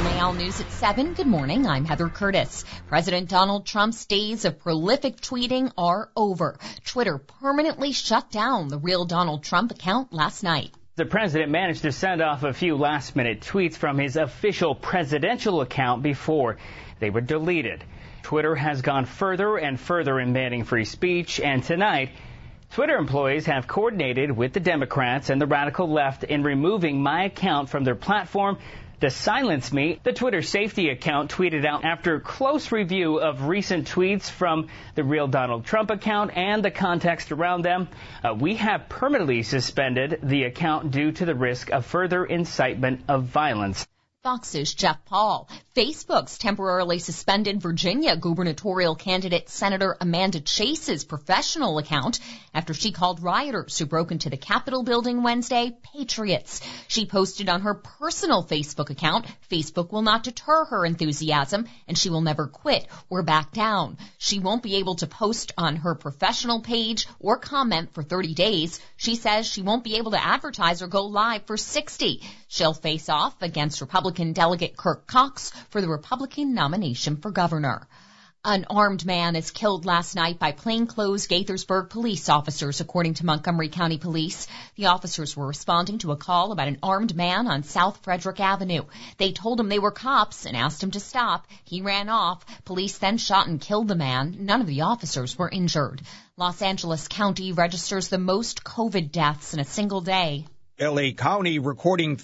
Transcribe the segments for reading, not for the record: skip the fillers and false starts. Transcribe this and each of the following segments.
WMAL News at 7. Good morning. I'm Heather Curtis. President Donald Trump's days of prolific tweeting are over. Twitter permanently shut down the real Donald Trump account last night. The president managed to send off a few last-minute tweets from his official presidential account before they were deleted. Twitter has gone further and further in banning free speech, and tonight, Twitter employees have coordinated with the Democrats and the radical left in removing my account from their platform to silence me. The Twitter safety account tweeted out after close review of recent tweets from the real Donald Trump account and the context around them. We have permanently suspended the account due to the risk of further incitement of violence. Fox's Jeff Paul. Facebook's temporarily suspended Virginia gubernatorial candidate Senator Amanda Chase's professional account after she called rioters who broke into the Capitol building Wednesday patriots. She posted on her personal Facebook account, Facebook will not deter her enthusiasm and she will never quit or back down. She won't be able to post on her professional page or comment for 30 days. She says she won't be able to advertise or go live for 60. She'll face off against Republican Delegate Kirk Cox for the Republican nomination for governor. An armed man is killed last night by plainclothes Gaithersburg police officers, according to Montgomery County Police. The officers were responding to a call about an armed man on South Frederick Avenue. They told him they were cops and asked him to stop. He ran off. Police then shot and killed the man. None of the officers were injured. Los Angeles County registers the most COVID deaths in a single day. L.A. County recording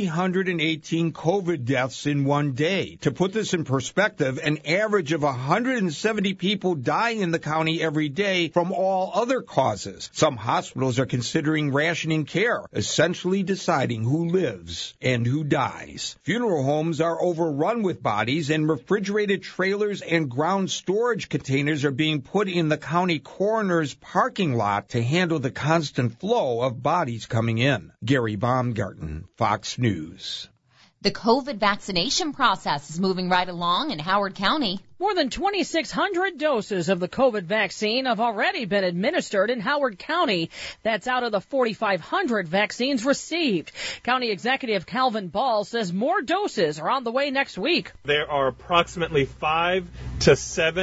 318 COVID deaths in one day. To put this in perspective, an average of 170 people die in the county every day from all other causes. Some hospitals are considering rationing care, essentially deciding who lives and who dies. Funeral homes are overrun with bodies, and refrigerated trailers and ground storage containers are being put in the county coroner's parking lot to handle the constant flow of bodies coming in. Gary Baumgarten, Fox News. The COVID vaccination process is moving right along in Howard County. More than 2,600 doses of the COVID vaccine have already been administered in Howard County. That's out of the 4,500 vaccines received. County Executive Calvin Ball says more doses are on the way next week. There are approximately 5,000 to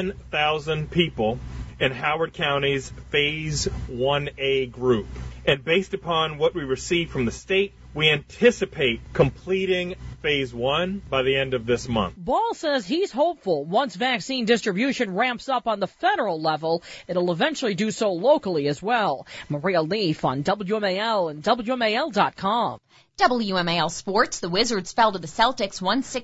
7,000 people in Howard County's Phase 1A group. And based upon what we received from the state, we anticipate completing Phase 1 by the end of this month. Ball says he's hopeful once vaccine distribution ramps up on the federal level, it'll eventually do so locally as well. Maria Leaf on WMAL and WMAL.com. WMAL Sports, the Wizards fell to the Celtics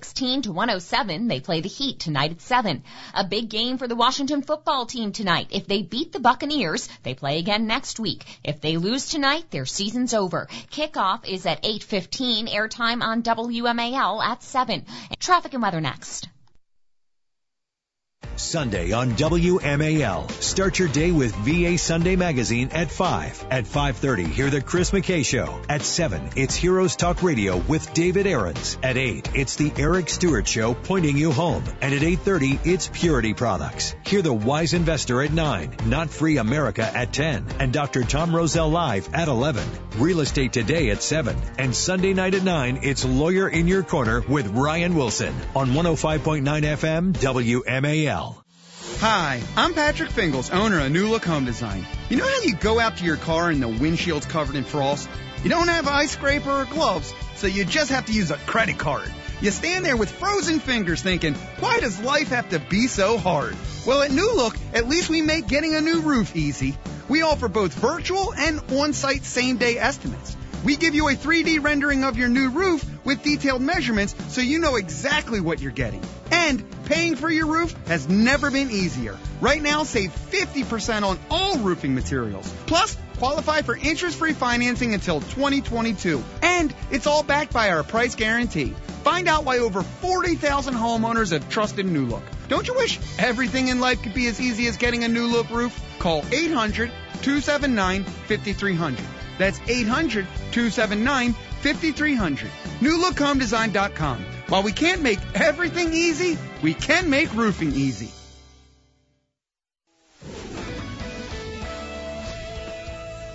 116-107. They play the Heat tonight at 7. A big game for the Washington football team tonight. If they beat the Buccaneers, they play again next week. If they lose tonight, their season's over. Kickoff is at 8:15, airtime on WMAL at 7. Traffic and weather next. Sunday on WMAL. Start your day with VA Sunday Magazine at 5. At 5:30, hear the Chris McKay Show. At 7, it's Heroes Talk Radio with David Aarons. At 8, it's the Eric Stewart Show pointing you home. And at 8:30, it's Purity Products. Hear the Wise Investor at 9, Not Free America at 10, and Dr. Tom Roselle Live at 11. Real Estate Today at 7. And Sunday night at 9, it's Lawyer in Your Corner with Ryan Wilson on 105.9 FM WMAL. Hi, I'm Patrick Fingles, owner of New Look Home Design. You know how you go out to your car and the windshield's covered in frost? You don't have an ice scraper or gloves, so you just have to use a credit card. You stand there with frozen fingers thinking, why does life have to be so hard? Well, at New Look, at least we make getting a new roof easy. We offer both virtual and on-site same-day estimates. We give you a 3D rendering of your new roof with detailed measurements so you know exactly what you're getting. And paying for your roof has never been easier. Right now, save 50% on all roofing materials. Plus, qualify for interest-free financing until 2022. And it's all backed by our price guarantee. Find out why over 40,000 homeowners have trusted New Look. Don't you wish everything in life could be as easy as getting a New Look roof? Call 800-279-5300. That's 800-279-5300. NewLookHomeDesign.com. While we can't make everything easy, we can make roofing easy.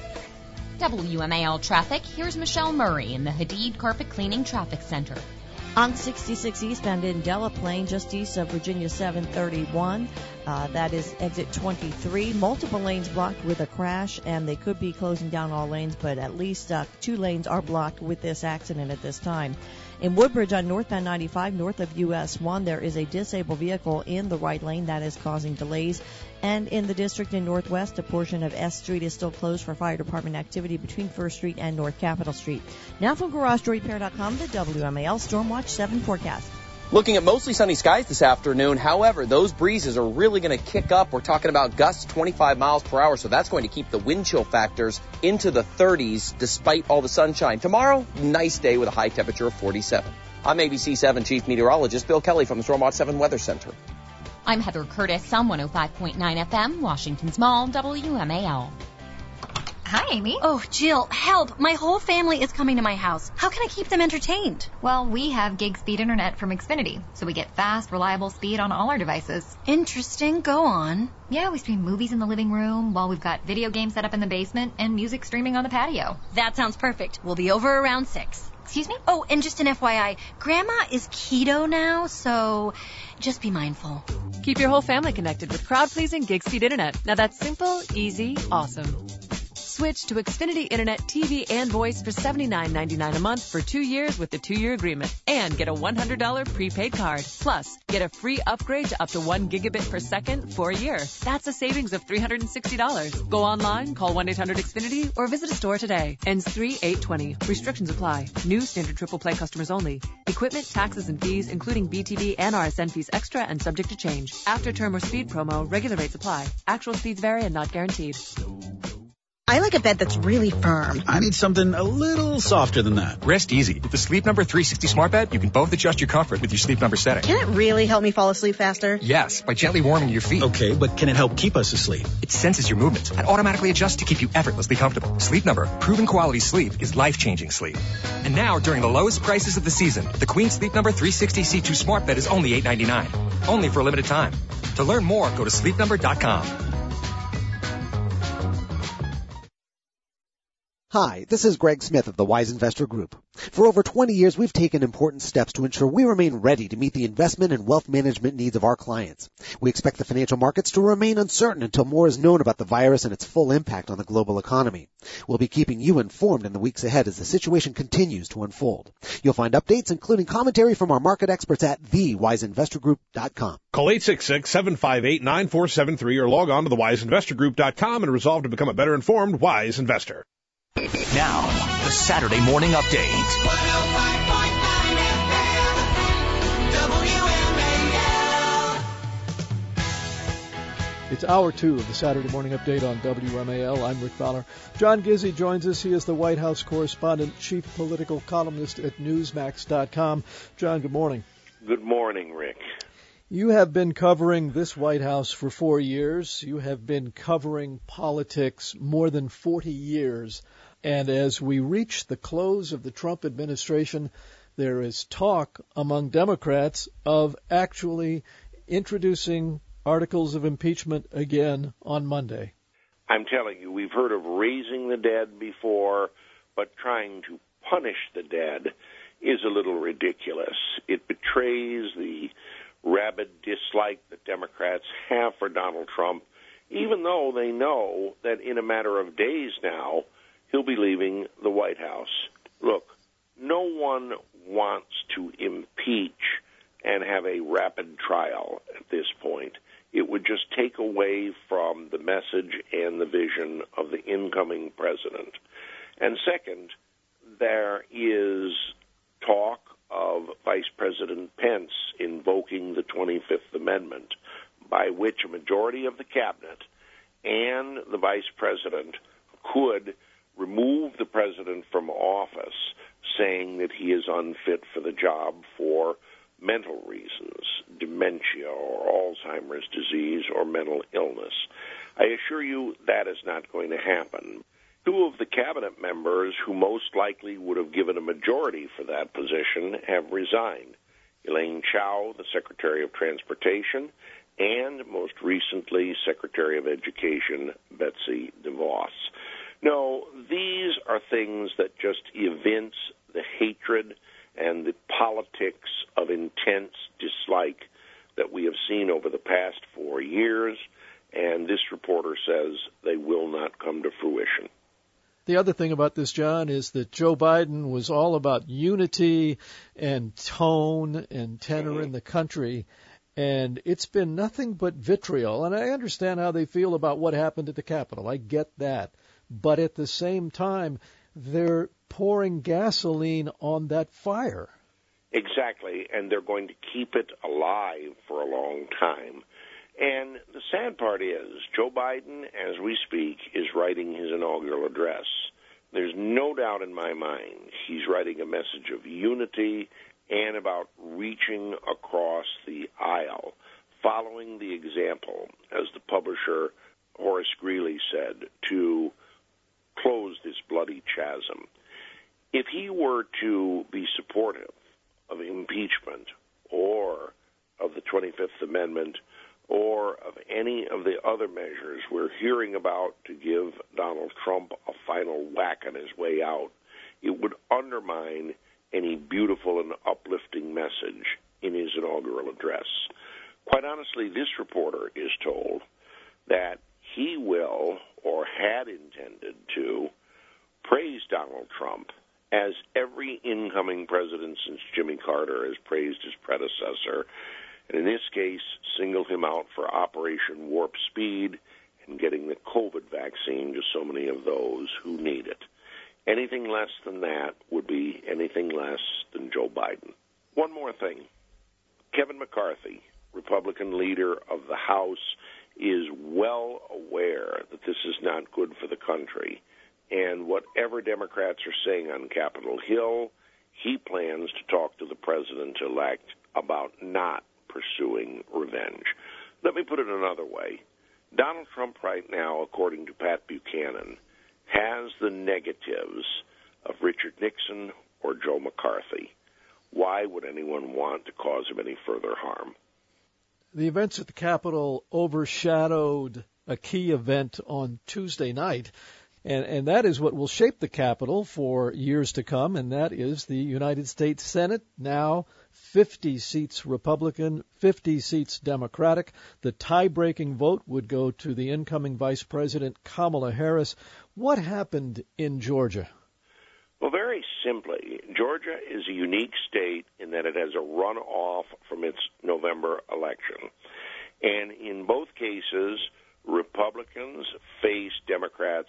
WMAL traffic. Here's Michelle Murray in the Hadid Carpet Cleaning Traffic Center. On 66 eastbound in Delaplane, just east of Virginia 731, that is exit 23. Multiple lanes blocked with a crash, and they could be closing down all lanes, but at least 2 lanes are blocked with this accident at this time. In Woodbridge on northbound 95, north of US 1, there is a disabled vehicle in the right lane that is causing delays. And in the district in Northwest, a portion of S Street is still closed for fire department activity between 1st Street and North Capitol Street. Now from GarageDoorRepair.com, the WMAL Stormwatch 7 forecast. Looking at mostly sunny skies this afternoon. However, those breezes are really going to kick up. We're talking about gusts 25 miles per hour, so that's going to keep the wind chill factors into the 30s despite all the sunshine. Tomorrow, nice day with a high temperature of 47. I'm ABC 7 Chief Meteorologist Bill Kelly from the Stormwatch 7 Weather Center. I'm Heather Curtis on 105.9 FM, Washington's Mall, WMAL. Hi, Amy. Oh, Jill, help. My whole family is coming to my house. How can I keep them entertained? Well, we have gig speed internet from Xfinity, so we get fast, reliable speed on all our devices. Interesting. Go on. Yeah, we stream movies in the living room while we've got video games set up in the basement and music streaming on the patio. That sounds perfect. We'll be over around 6. Excuse me? Oh, and just an FYI, Grandma is keto now, so just be mindful. Keep your whole family connected with crowd-pleasing gig speed internet. Now that's simple, easy, awesome. Switch to Xfinity Internet, TV, and voice for $79.99 a month for 2 years with the 2-year agreement. And get a $100 prepaid card. Plus, get a free upgrade to up to 1 gigabit per second for a year. That's a savings of $360. Go online, call 1-800-XFINITY, or visit a store today. Ends 3/8/20. Restrictions apply. New standard triple play customers only. Equipment, taxes, and fees, including BTV and RSN fees extra and subject to change. After term or speed promo, regular rates apply. Actual speeds vary and not guaranteed. I like a bed that's really firm. I need something a little softer than that. Rest easy. With the Sleep Number 360 Smart Bed, you can both adjust your comfort with your Sleep Number setting. Can it really help me fall asleep faster? Yes, by gently warming your feet. Okay, but can it help keep us asleep? It senses your movements and automatically adjusts to keep you effortlessly comfortable. Sleep Number, proven quality sleep is life-changing sleep. And now, during the lowest prices of the season, the Queen Sleep Number 360 C2 Smart Bed is only $8.99. Only for a limited time. To learn more, go to sleepnumber.com. Hi, this is Greg Smith of the Wise Investor Group. For over 20 years, we've taken important steps to ensure we remain ready to meet the investment and wealth management needs of our clients. We expect the financial markets to remain uncertain until more is known about the virus and its full impact on the global economy. We'll be keeping you informed in the weeks ahead as the situation continues to unfold. You'll find updates, including commentary from our market experts at thewiseinvestorgroup.com. Call 866-758-9473 or log on to thewiseinvestorgroup.com and resolve to become a better informed Wise Investor. Now, the Saturday Morning Update. 105.9 FM, WMAL. It's hour 2 of the Saturday Morning Update on WMAL. I'm Rick Fowler. John Gizzi joins us. He is the White House correspondent, chief political columnist at Newsmax.com. John, good morning. Good morning, Rick. You have been covering this White House for 4 years. You have been covering politics more than 40 years. And as we reach the close of the Trump administration, there is talk among Democrats of actually introducing articles of impeachment again on Monday. I'm telling you, we've heard of raising the dead before, but trying to punish the dead is a little ridiculous. It betrays the rabid dislike that Democrats have for Donald Trump, even though they know that in a matter of days now, he'll be leaving the White House. Look, no one wants to impeach and have a rapid trial at this point. It would just take away from the message and the vision of the incoming president. And second, there is talk of Vice President Pence invoking the 25th Amendment, by which a majority of the cabinet and the vice president could remove the president from office, saying that he is unfit for the job for mental reasons, dementia or Alzheimer's disease or mental illness. I assure you that is not going to happen. 2 of the cabinet members who most likely would have given a majority for that position have resigned. Elaine Chao, the Secretary of Transportation, and most recently Secretary of Education Betsy DeVos. No, these are things that just evince the hatred and the politics of intense dislike that we have seen over the past 4 years, and this reporter says they will not come to fruition. The other thing about this, John, is that Joe Biden was all about unity and tone and tenor in the country, and it's been nothing but vitriol. And I understand how they feel about what happened at the Capitol. I get that. But at the same time, they're pouring gasoline on that fire. Exactly, and they're going to keep it alive for a long time. And the sad part is, Joe Biden, as we speak, is writing his inaugural address. There's no doubt in my mind he's writing a message of unity and about reaching across the aisle, following the example, as the publisher Horace Greeley said, to close this bloody chasm. If he were to be supportive of impeachment or of the 25th Amendment or of any of the other measures we're hearing about to give Donald Trump a final whack on his way out, it would undermine any beautiful and uplifting message in his inaugural address. Quite honestly, this reporter is told that he will, or had intended to, praise Donald Trump as every incoming president since Jimmy Carter has praised his predecessor, and in this case, singled him out for Operation Warp Speed and getting the COVID vaccine to so many of those who need it. Anything less than that would be anything less than Joe Biden. One more thing. Kevin McCarthy, Republican leader of the House, is well aware that this is not good for the country. And whatever Democrats are saying on Capitol Hill, he plans to talk to the president-elect about not pursuing revenge. Let me put it another way. Donald Trump right now, according to Pat Buchanan, has the negatives of Richard Nixon or Joe McCarthy. Why would anyone want to cause him any further harm? The events at the Capitol overshadowed a key event on Tuesday night, and that is what will shape the Capitol for years to come, and that is the United States Senate, now 50 seats Republican, 50 seats Democratic. The tie-breaking vote would go to the incoming Vice President Kamala Harris. What happened in Georgia? Well, very simply, Georgia is a unique state in that it has a runoff from its November election. And in both cases, Republicans face Democrats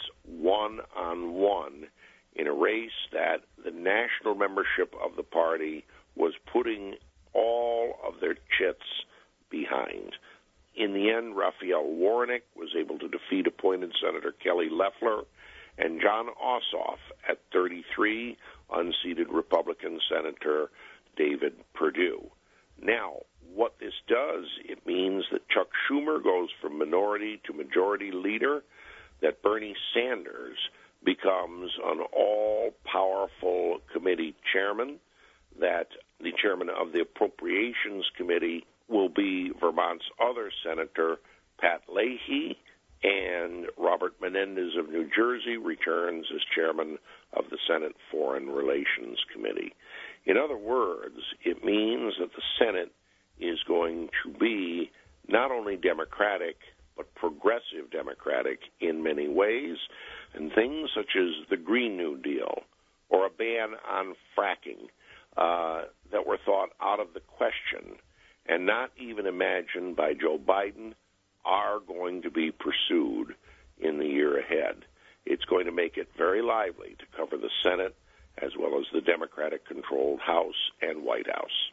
one-on-one in a race that the national membership of the party was putting all of their chits behind. In the end, Raphael Warnock was able to defeat appointed Senator Kelly Loeffler, and John Ossoff, at 33, unseated Republican Senator David Perdue. Now, what this does, it means that Chuck Schumer goes from minority to majority leader, that Bernie Sanders becomes an all-powerful committee chairman, that the chairman of the Appropriations Committee will be Vermont's other senator, Pat Leahy, and Robert Menendez of New Jersey returns as chairman of the Senate Foreign Relations Committee. In other words, it means that the Senate is going to be not only Democratic, but progressive Democratic in many ways, and things such as the Green New Deal or a ban on fracking that were thought out of the question and not even imagined by Joe Biden are going to be pursued in the year ahead. It's going to make it very lively to cover the Senate as well as the Democratic-controlled House and White House.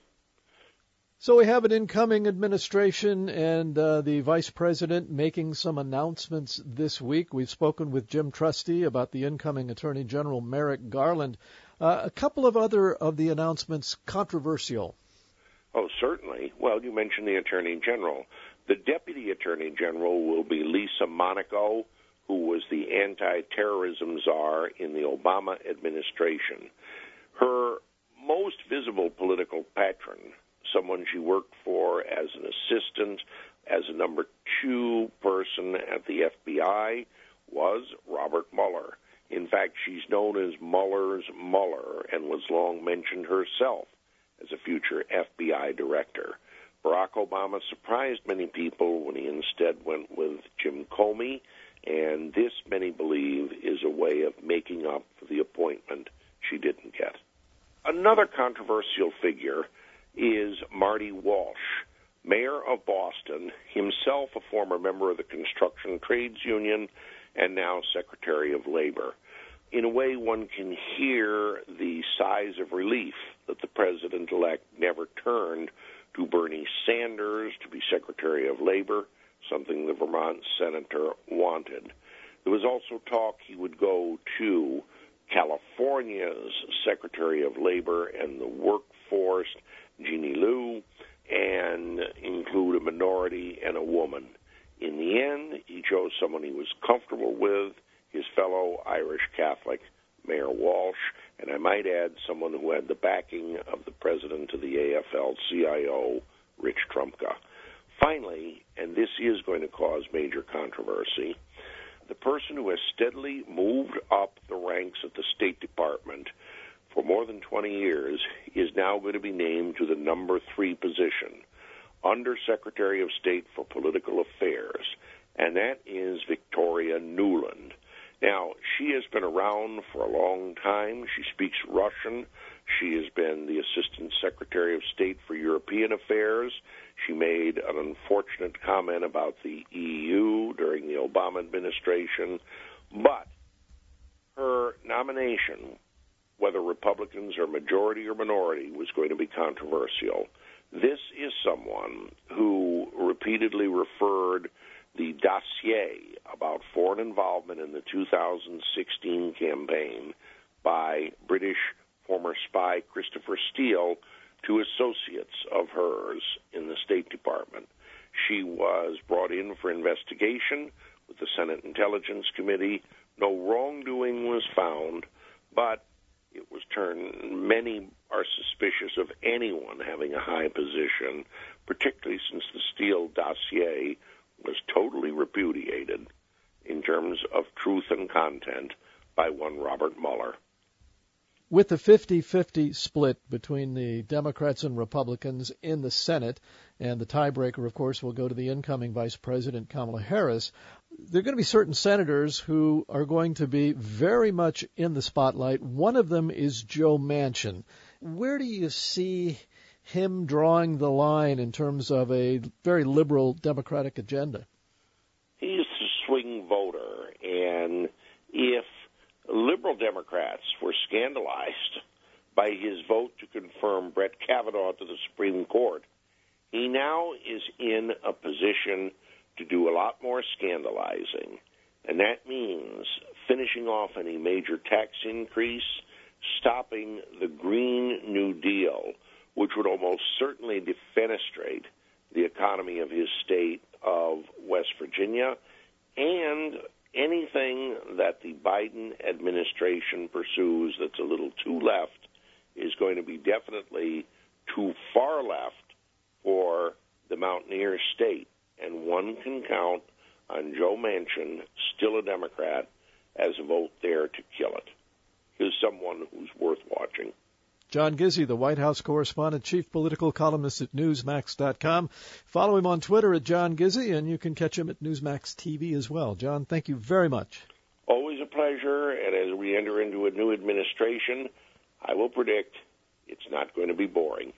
So we have an incoming administration and the vice president making some announcements this week. We've spoken with Jim Trusty about the incoming Attorney General Merrick Garland. A couple of other of the announcements controversial. Oh, certainly. Well, you mentioned the Attorney General. The Deputy Attorney General will be Lisa Monaco, who was the anti-terrorism czar in the Obama administration. Her most visible political patron, someone she worked for as an assistant, as a number 2 person at the FBI, was Robert Mueller. In fact, she's known as Mueller's Mueller and was long mentioned herself as a future FBI director. Barack Obama surprised many people when he instead went with Jim Comey, and this, many believe, is a way of making up for the appointment she didn't get. Another controversial figure is Marty Walsh, mayor of Boston, himself a former member of the Construction Trades Union and now Secretary of Labor. In a way, one can hear the sighs of relief that the president-elect never turned to Bernie Sanders to be Secretary of Labor, something the Vermont senator wanted. There was also talk he would go to California's Secretary of Labor and the Workforce, Jeannie Liu, and include a minority and a woman. In the end, he chose someone he was comfortable with, his fellow Irish Catholic, Mayor Walsh, and I might add someone who had the backing of the president of the AFL-CIO, Rich Trumka. Finally, and this is going to cause major controversy, the person who has steadily moved up the ranks at the State Department for more than 20 years is now going to be named to the number 3 position, Under Secretary of State for Political Affairs, and that is Victoria Nuland. Now, she has been around for a long time. She speaks Russian. She has been the Assistant Secretary of State for European Affairs. She made an unfortunate comment about the EU during the Obama administration. But her nomination, whether Republicans are majority or minority, was going to be controversial. This is someone who repeatedly referred the dossier about foreign involvement in the 2016 campaign by British former spy Christopher Steele to associates of hers in the State Department. She was brought in for investigation with the Senate Intelligence Committee. No wrongdoing was found, but it was turned, many are suspicious of anyone having a high position, particularly since the Steele dossier was totally repudiated in terms of truth and content by one Robert Mueller. With the 50-50 split between the Democrats and Republicans in the Senate, and the tiebreaker, of course, will go to the incoming Vice President Kamala Harris, there are going to be certain senators who are going to be very much in the spotlight. One of them is Joe Manchin. Where do you see him drawing the line in terms of a very liberal Democratic agenda? He's a swing voter, and if liberal Democrats were scandalized by his vote to confirm Brett Kavanaugh to the Supreme Court, he now is in a position to do a lot more scandalizing, and that means finishing off any major tax increase, stopping the Green New Deal, which would almost certainly defenestrate the economy of his state of West Virginia, and anything that the Biden administration pursues that's a little too left is going to be definitely too far left for the Mountaineer state. And one can count on Joe Manchin, still a Democrat, as a vote there to kill it. He's someone who's worth watching. John Gizzi, the White House correspondent, chief political columnist at Newsmax.com. Follow him on Twitter at John Gizzi, and you can catch him at Newsmax TV as well. John, thank you very much. Always a pleasure, and as we enter into a new administration, I will predict it's not going to be boring.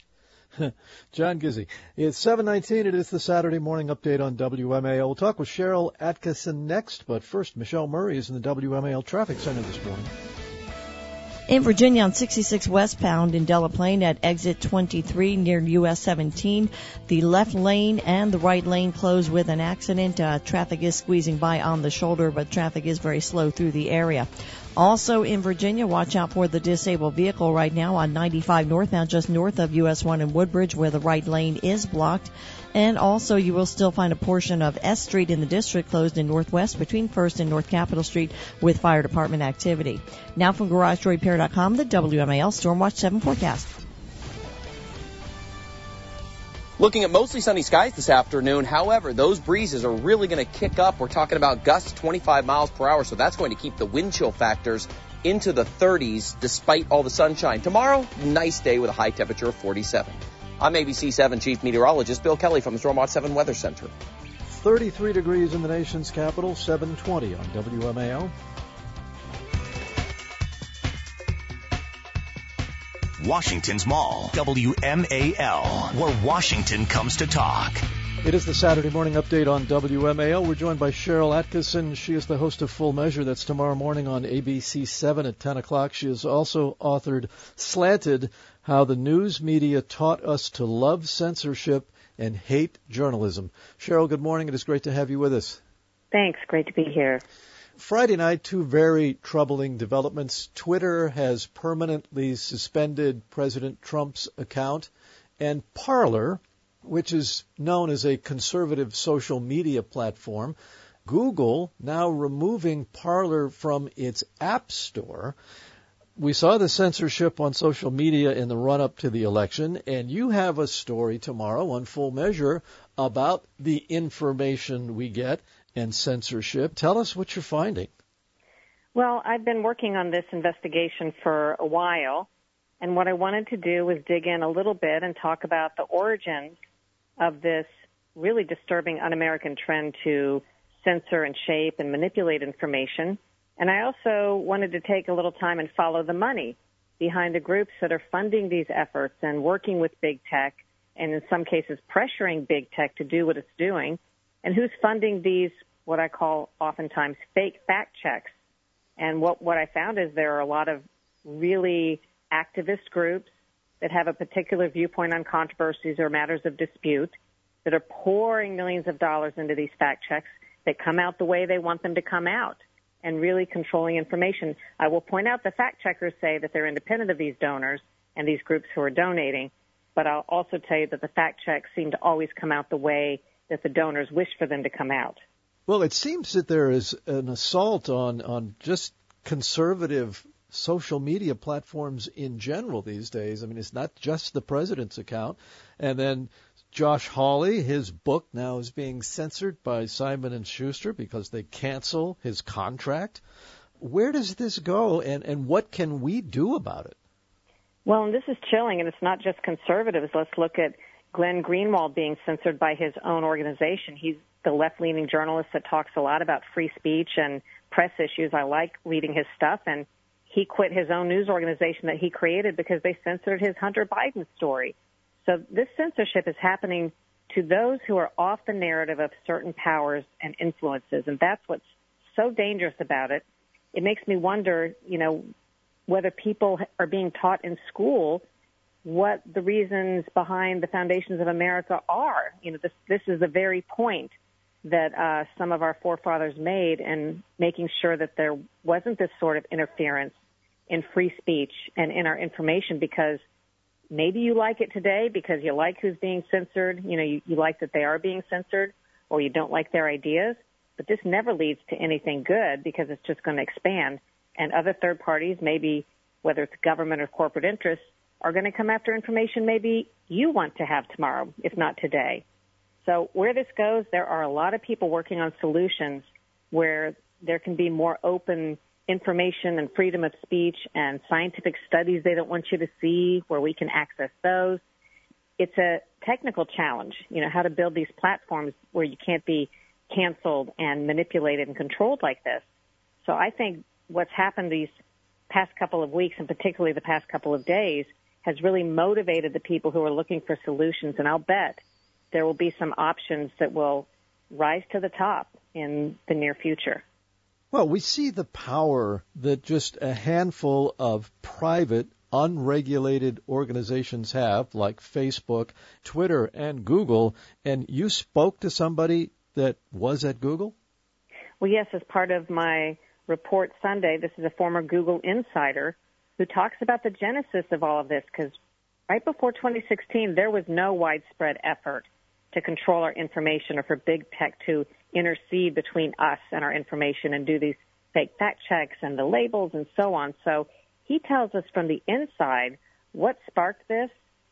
John Gizzi. It's 7:19. It is the Saturday morning update on WMAL. We'll talk with Cheryl Atkinson next, but first, Michelle Murray is in the WMAL Traffic Center this morning. In Virginia on 66 westbound in Delaplane at exit 23 near US 17, the left lane and the right lane closed with an accident. Traffic is squeezing by on the shoulder, but traffic is very slow through the area. Also in Virginia, watch out for the disabled vehicle right now on 95 northbound just north of US 1 in Woodbridge where the right lane is blocked. And also you will still find a portion of S Street in the district closed in Northwest between 1st and North Capitol Street with fire department activity. Now from GarageDoorRepair.com, the WMAL Stormwatch 7 forecast. Looking at mostly sunny skies this afternoon. However, those breezes are really going to kick up. We're talking about gusts 25 miles per hour, so that's going to keep the wind chill factors into the 30s despite all the sunshine. Tomorrow, nice day with a high temperature of 47. I'm ABC 7 Chief Meteorologist Bill Kelly from the Stormwater 7 Weather Center. 33 degrees in the nation's capital, 720 on WMAL. Washington's Mall, WMAL, where Washington comes to talk. It is the Saturday morning update on WMAL. We're joined by Cheryl Atkinson. She is the host of Full Measure. That's tomorrow morning on ABC 7 at 10 o'clock. She has also authored Slanted, How the News Media Taught Us to Love Censorship and Hate Journalism. Cheryl, good morning. It is great to have you with us. Thanks. Great to be here. Friday night, two very troubling developments. Twitter has permanently suspended President Trump's account, and Parler, which is known as a conservative social media platform, Google now removing Parler from its App Store. We saw the censorship on social media in the run-up to the election, and you have a story tomorrow on Full Measure about the information we get and censorship. Tell us what you're finding. Well, I've been working on this investigation for a while, and what I wanted to do was dig in a little bit and talk about the origins of this really disturbing un-American trend to censor and shape and manipulate information. And I also wanted to take a little time and follow the money behind the groups that are funding these efforts and working with big tech, and in some cases pressuring big tech to do what it's doing, and who's funding these, what I call oftentimes fake fact checks. And what I found is there are a lot of really activist groups that have a particular viewpoint on controversies or matters of dispute that are pouring millions of dollars into these fact checks that come out the way they want them to come out and really controlling information. I will point out the fact checkers say that they're independent of these donors and these groups who are donating, but I'll also tell you that the fact checks seem to always come out the way that the donors wish for them to come out. Well, it seems that there is an assault on just conservative social media platforms in general these days. I mean, it's not just the president's account. And then Josh Hawley, his book now is being censored by Simon & Schuster because they cancel his contract. Where does this go, and what can we do about it? Well, and this is chilling, and it's not just conservatives. Let's look at Glenn Greenwald being censored by his own organization. He's the left-leaning journalist that talks a lot about free speech and press issues. I like reading his stuff, and he quit his own news organization that he created because they censored his Hunter Biden story. So this censorship is happening to those who are off the narrative of certain powers and influences, and that's what's so dangerous about it. It makes me wonder, whether people are being taught in school what the reasons behind the foundations of America are. This is the very point that some of our forefathers made in making sure that there wasn't this sort of interference in free speech and in our information, because maybe you like it today because you like who's being censored, you like that they are being censored, or you don't like their ideas, but this never leads to anything good because it's just going to expand, and other third parties, maybe whether it's government or corporate interests, are going to come after information maybe you want to have tomorrow, if not today. So where this goes, there are a lot of people working on solutions where there can be more open information and freedom of speech and scientific studies they don't want you to see, where we can access those. It's a technical challenge, how to build these platforms where you can't be canceled and manipulated and controlled like this. So I think what's happened these past couple of weeks, and particularly the past couple of days, has really motivated the people who are looking for solutions, and I'll bet there will be some options that will rise to the top in the near future. Well, we see the power that just a handful of private, unregulated organizations have, like Facebook, Twitter, and Google. And you spoke to somebody that was at Google? Well, yes, as part of my report Sunday, this is a former Google insider who talks about the genesis of all of this, because right before 2016, there was no widespread effort to control our information or for big tech to intercede between us and our information and do these fake fact checks and the labels and so on. So he tells us from the inside what sparked this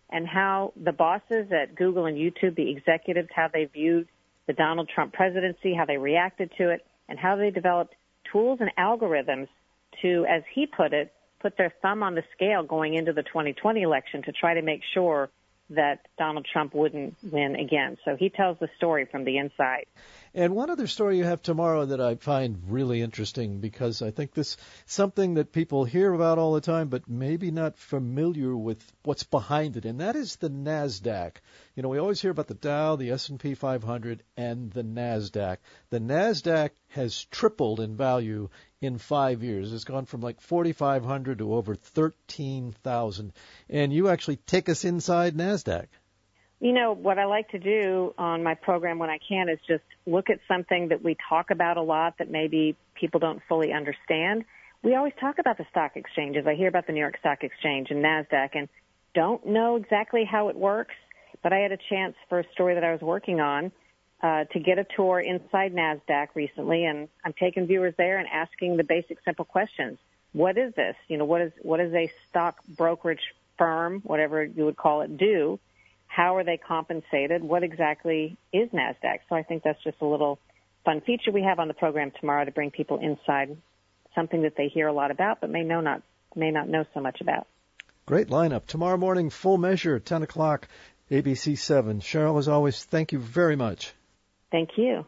and how the bosses at Google and YouTube, the executives, how they viewed the Donald Trump presidency, how they reacted to it, and how they developed tools and algorithms to, as he put it, put their thumb on the scale going into the 2020 election to try to make sure that Donald Trump wouldn't win again. So he tells the story from the inside. And one other story you have tomorrow that I find really interesting, because I think this is something that people hear about all the time, but maybe not familiar with what's behind it, and that is the NASDAQ. You know, we always hear about the Dow, the S&P 500, and the NASDAQ. The NASDAQ has tripled in value in 5 years. It's gone from like 4,500 to over 13,000. And you actually take us inside NASDAQ. You know, what I like to do on my program when I can is just look at something that we talk about a lot that maybe people don't fully understand. We always talk about the stock exchanges. I hear about the New York Stock Exchange and NASDAQ and don't know exactly how it works, but I had a chance for a story that I was working on to get a tour inside NASDAQ recently, and I'm taking viewers there and asking the basic, simple questions. What is this? You know, what is a stock brokerage firm, whatever you would call it, do? How are they compensated? What exactly is NASDAQ? So I think that's just a little fun feature we have on the program tomorrow to bring people inside something that they hear a lot about but may not know so much about. Great lineup. Tomorrow morning, Full Measure, 10 o'clock, ABC 7. Cheryl, as always, thank you very much. Thank you.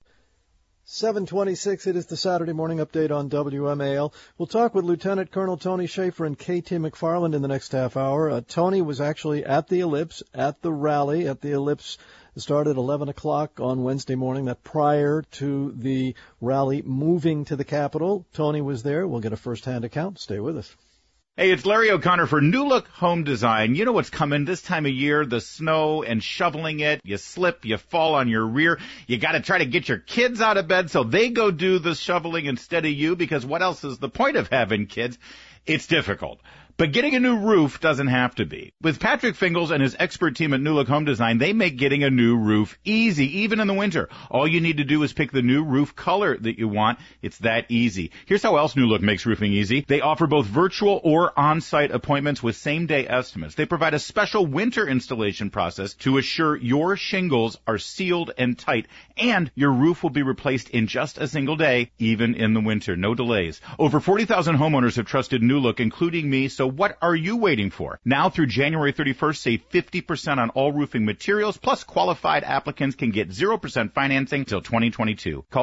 7:26, it is the Saturday morning update on WMAL. We'll talk with Lieutenant Colonel Tony Shaffer and KT McFarland in the next half hour. Tony was actually at the Ellipse, at the rally at the Ellipse. It started at 11 o'clock on Wednesday morning, that prior to the rally moving to the Capitol. Tony was there. We'll get a first-hand account. Stay with us. Hey, it's Larry O'Connor for New Look Home Design. You know what's coming this time of year, the snow and shoveling it. You slip, you fall on your rear. You got to try to get your kids out of bed so they go do the shoveling instead of you, because what else is the point of having kids? It's difficult. But getting a new roof doesn't have to be. With Patrick Fingles and his expert team at New Look Home Design, they make getting a new roof easy, even in the winter. All you need to do is pick the new roof color that you want. It's that easy. Here's how else New Look makes roofing easy. They offer both virtual or on-site appointments with same-day estimates. They provide a special winter installation process to assure your shingles are sealed and tight, and your roof will be replaced in just a single day, even in the winter. No delays. Over 40,000 homeowners have trusted New Look, including me, so what are you waiting for? Now through January 31st, save 50% on all roofing materials, plus qualified applicants can get 0% financing till 2022. Call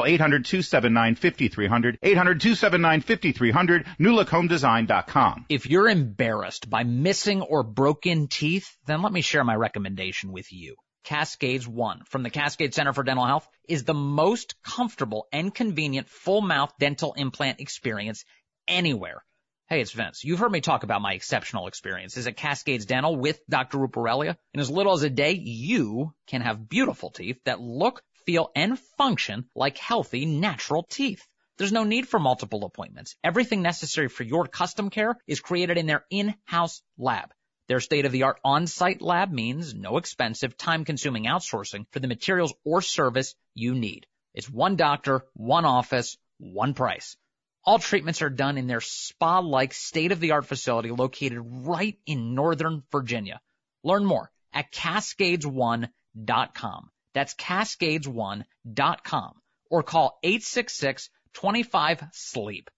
800-279-5300, 800-279-5300, newlookhomedesign.com. If you're embarrassed by missing or broken teeth, then let me share my recommendation with you. Cascades One from the Cascade Center for Dental Health is the most comfortable and convenient full mouth dental implant experience anywhere. Hey, it's Vince. You've heard me talk about my exceptional experiences at Cascades Dental with Dr. Ruparelia. In as little as a day, you can have beautiful teeth that look, feel, and function like healthy, natural teeth. There's no need for multiple appointments. Everything necessary for your custom care is created in their in-house lab. Their state-of-the-art on-site lab means no expensive, time-consuming outsourcing for the materials or service you need. It's one doctor, one office, one price. All treatments are done in their spa-like state-of-the-art facility located right in Northern Virginia. Learn more at Cascades1.com. That's Cascades1.com. Or call 866-25-SLEEP.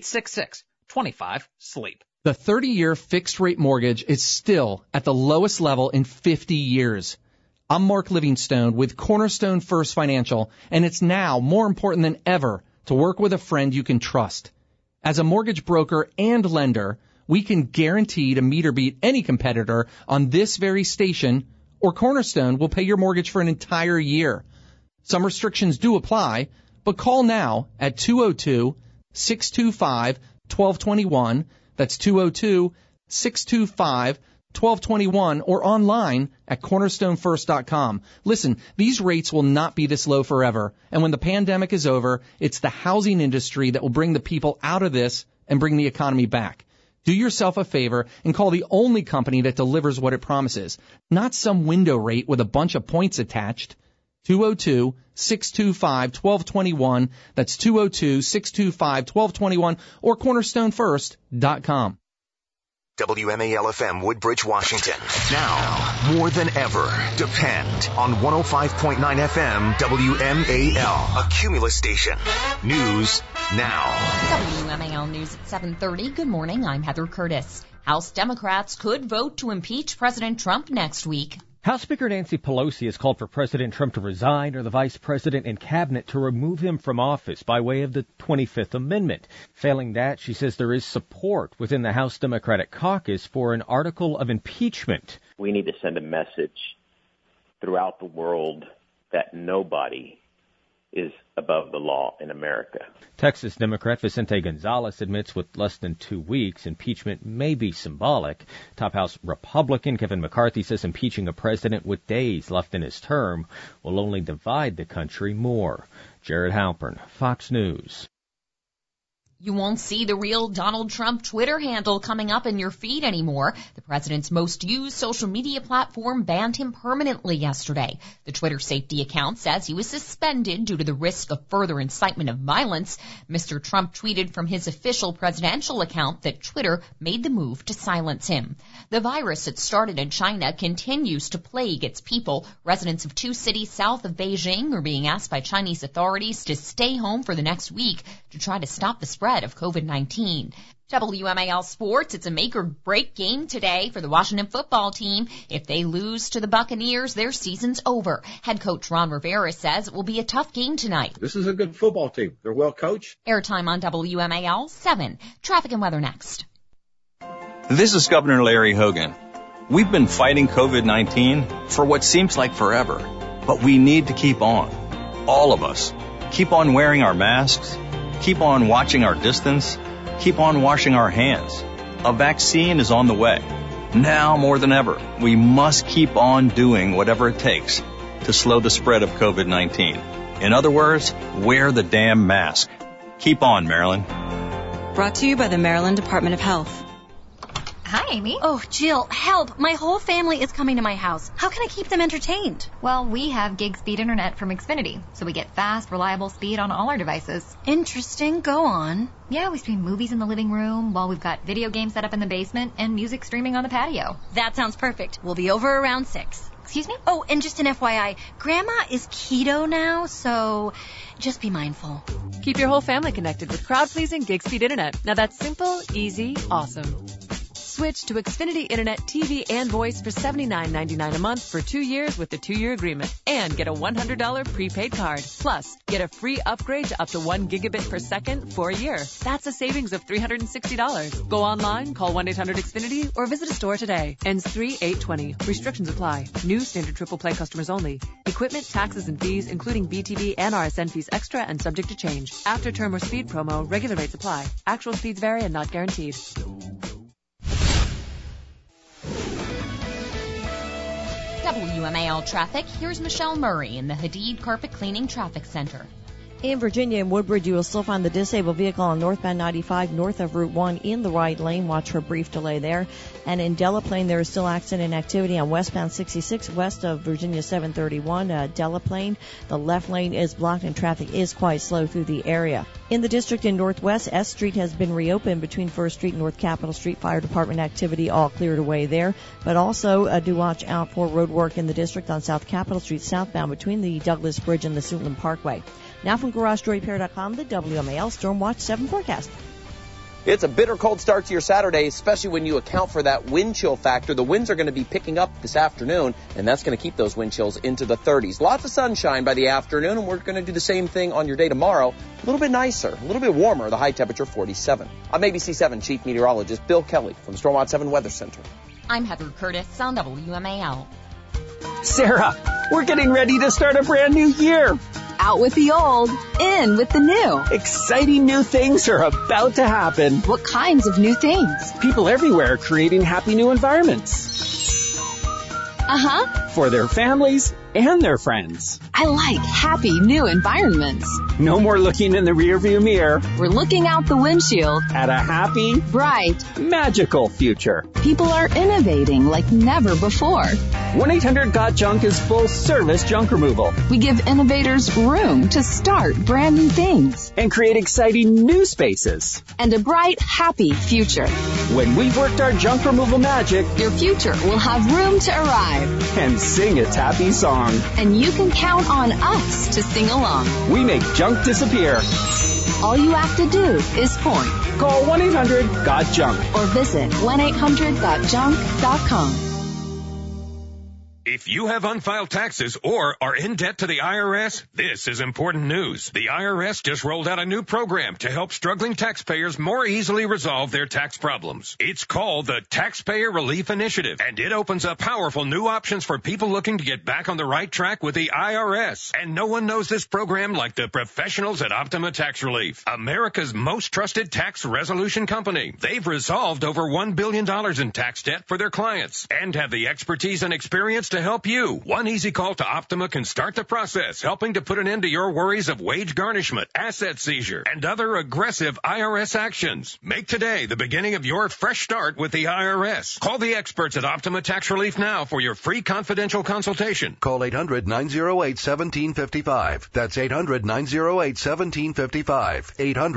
866-25-SLEEP. The 30-year fixed-rate mortgage is still at the lowest level in 50 years. I'm Mark Livingstone with Cornerstone First Financial, and it's now more important than ever to work with a friend you can trust. As a mortgage broker and lender, we can guarantee to meet or beat any competitor on this very station, or Cornerstone will pay your mortgage for an entire year. Some restrictions do apply, but call now at 202-625-1221. That's 202-625-1221 or online at cornerstonefirst.com. Listen, these rates will not be this low forever. And when the pandemic is over, it's the housing industry that will bring the people out of this and bring the economy back. Do yourself a favor and call the only company that delivers what it promises, not some window rate with a bunch of points attached. 202-625-1221. That's 202-625-1221 or cornerstonefirst.com. WMAL-FM Woodbridge, Washington. Now, more than ever, depend on 105.9 FM WMAL, a Cumulus station. News now. WMAL News at 7:30. Good morning. I'm Heather Curtis. House Democrats could vote to impeach President Trump next week. House Speaker Nancy Pelosi has called for President Trump to resign or the vice president and cabinet to remove him from office by way of the 25th Amendment. Failing that, she says there is support within the House Democratic caucus for an article of impeachment. We need to send a message throughout the world that nobody is above the law in America. Texas Democrat Vicente Gonzalez admits with less than 2 weeks, impeachment may be symbolic. Top House Republican Kevin McCarthy says impeaching a president with days left in his term will only divide the country more. Jared Halpern, Fox News. You won't see the real Donald Trump Twitter handle coming up in your feed anymore. The president's most used social media platform banned him permanently yesterday. The Twitter safety account says he was suspended due to the risk of further incitement of violence. Mr. Trump tweeted from his official presidential account that Twitter made the move to silence him. The virus that started in China continues to plague its people. Residents of 2 cities south of Beijing are being asked by Chinese authorities to stay home for the next week to try to stop the spread of COVID-19. WMAL Sports, it's a make-or-break game today for the Washington football team. If they lose to the Buccaneers, their season's over. Head coach Ron Rivera says it will be a tough game tonight. This is a good football team. They're well coached. Airtime on WMAL 7. Traffic and weather next. This is Governor Larry Hogan. We've been fighting COVID-19 for what seems like forever, but we need to keep on. All of us. Keep on wearing our masks. Keep on watching our distance. Keep on washing our hands. A vaccine is on the way. Now more than ever, we must keep on doing whatever it takes to slow the spread of COVID-19. In other words, wear the damn mask. Keep on, Maryland. Brought to you by the Maryland Department of Health. Hi, Amy. Oh, Jill, help. My whole family is coming to my house. How can I keep them entertained? Well, we have gig speed internet from Xfinity, so we get fast, reliable speed on all our devices. Interesting. Go on. Yeah, we stream movies in the living room while we've got video games set up in the basement and music streaming on the patio. That sounds perfect. We'll be over around 6. Excuse me? Oh, and just an FYI, Grandma is keto now, so just be mindful. Keep your whole family connected with crowd-pleasing gig speed internet. Now that's simple, easy, awesome. Switch to Xfinity Internet TV and voice for $79.99 a month for 2 years with the 2-year agreement. And get a $100 prepaid card. Plus, get a free upgrade to up to 1 gigabit per second for a year. That's a savings of $360. Go online, call 1-800-XFINITY, or visit a store today. Ends 3/8/20. Restrictions apply. New standard triple play customers only. Equipment, taxes, and fees, including BTV and RSN fees extra and subject to change. After term or speed promo, regular rates apply. Actual speeds vary and not guaranteed. WMAL traffic. Here's Michelle Murray in the Hadid Carpet Cleaning Traffic Center. In Virginia and Woodbridge, you will still find the disabled vehicle on northbound 95 north of Route 1 in the right lane. Watch for a brief delay there. And in Delaplane, there is still accident activity on westbound 66 west of Virginia 731. Delaplane, the left lane is blocked and traffic is quite slow through the area. In the district in Northwest, S Street has been reopened between 1st Street and North Capitol Street. Fire department activity all cleared away there. But also do watch out for road work in the district on South Capitol Street southbound between the Douglas Bridge and the Suitland Parkway. Now from GarageDoorRepair.com, the WMAL Storm Watch 7 forecast. It's a bitter cold start to your Saturday, especially when you account for that wind chill factor. The winds are going to be picking up this afternoon, and that's going to keep those wind chills into the 30s. Lots of sunshine by the afternoon, and we're going to do the same thing on your day tomorrow. A little bit nicer, a little bit warmer, the high temperature 47. I'm ABC 7 Chief Meteorologist Bill Kelly from Stormwatch 7 Weather Center. I'm Heather Curtis on WMAL. Sarah, we're getting ready to start a brand new year. Out with the old, in with the new. Exciting new things are about to happen. What kinds of new things? People everywhere creating happy new environments. for their families and their friends. I like happy new environments. No more looking in the rearview mirror. We're looking out the windshield At a happy, bright, magical future. people are innovating like never before. 1-800-GOT-JUNK is full-service junk removal. We give innovators room to start brand new things and create exciting new spaces. and a bright, happy future. When we've worked our junk removal magic, Your future will have room to arrive, and sing its happy song. and you can count on us to sing along. We make junk disappear. All you have to do is point Call 1-800-GOT-JUNK. or visit 1-800-GOT-JUNK.com. If you have unfiled taxes or are in debt to the IRS, this is important news. The IRS just rolled out a new program to help struggling taxpayers more easily resolve their tax problems. It's called the Taxpayer Relief Initiative, and it opens up powerful new options for people looking to get back on the right track with the IRS. And no one knows this program like the professionals at Optima Tax Relief, America's most trusted tax resolution company. They've resolved over $1 billion in tax debt for their clients and have the expertise and experience to help you. One easy call to Optima can start the process, helping to put an end to your worries of wage garnishment, asset seizure, and other aggressive IRS actions. Make today the beginning of your fresh start with the IRS. Call the experts at Optima Tax Relief now for your free confidential consultation. Call 800-908-1755. That's 800-908-1755.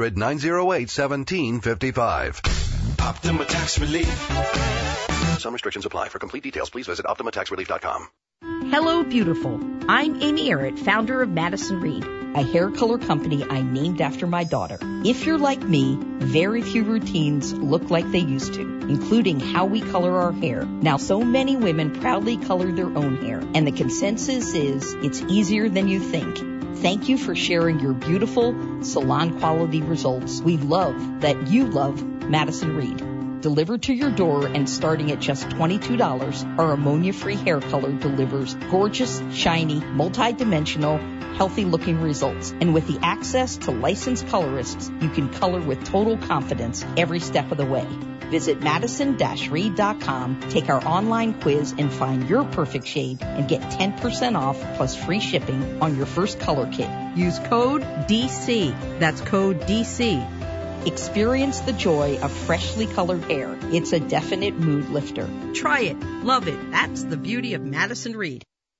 800-908-1755. Optima Tax Relief. Some restrictions apply. For complete details, please visit OptimaTaxRelief.com. Hello, beautiful. I'm Amy Errett, founder of Madison Reed, a hair color company I named after my daughter. If you're like me, very few routines look like they used to, including how we color our hair. Now, so many women proudly color their own hair, and the consensus is it's easier than you think. Thank you for sharing your beautiful salon quality results. We love that you love Madison Reed. Delivered to your door and starting at just $22, our ammonia-free hair color delivers gorgeous, shiny, multi-dimensional, healthy-looking results. And with the access to licensed colorists, you can color with total confidence every step of the way. Visit madison-reed.com, take our online quiz, and find your perfect shade and get 10% off plus free shipping on your first color kit. Use code DC. That's code DC. Experience the joy of freshly colored hair. It's a definite mood lifter. Try it. Love it. That's the beauty of Madison Reed.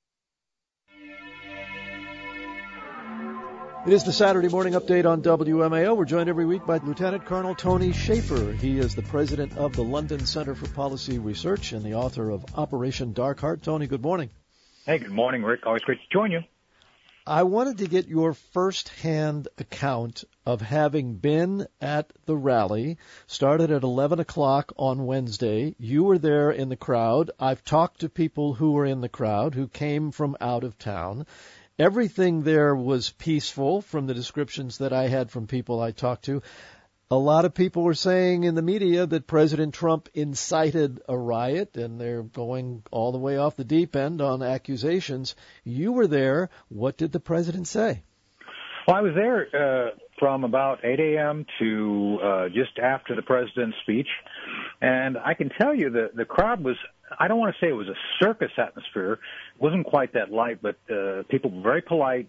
It is the Saturday morning update on WMAO. We're joined every week by Lieutenant Colonel Tony Shaffer. He is the president of the London Center for Policy Research and the author of Operation Dark Heart. Tony, good morning. Hey, good morning, Rick. Always great to join you. I wanted to get your first-hand account of having been at the rally. Started at 11 o'clock on Wednesday. You were there in the crowd. I've talked to people who were in the crowd who came from out of town. Everything there was peaceful from the descriptions that I had from people I talked to. A lot of people were saying in the media that President Trump incited a riot, and they're going all the way off the deep end on accusations. You were there. What did the president say? Well, I was there from about 8 a.m. to just after the president's speech, and I can tell you that the crowd was, I don't want to say it was a circus atmosphere. It wasn't quite that light, but people were very polite,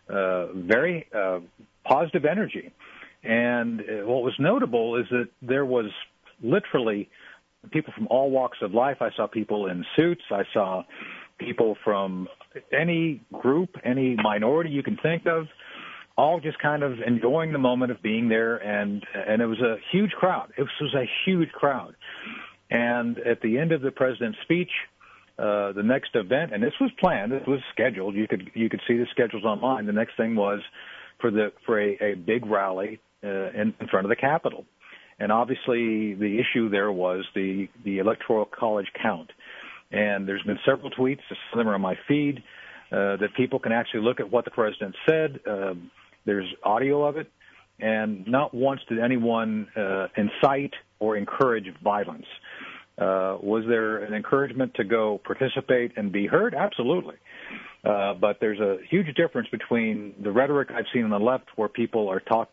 very positive energy. And what was notable is that there was literally people from all walks of life. I saw people in suits. I saw people from any group, any minority you can think of, all just kind of enjoying the moment of being there. And it was a huge crowd. It was a huge crowd. And at the end of the president's speech, the next event, and this was planned, it was scheduled. You could see the schedules online. The next thing was for a big rally in front of the Capitol. And obviously the issue there was the Electoral College count. And there's been several tweets, some of them are on my feed, that people can actually look at what the president said. There's audio of it. And not once did anyone incite or encourage violence. Was there an encouragement to go participate and be heard? Absolutely. But there's a huge difference between the rhetoric I've seen on the left, where people are talk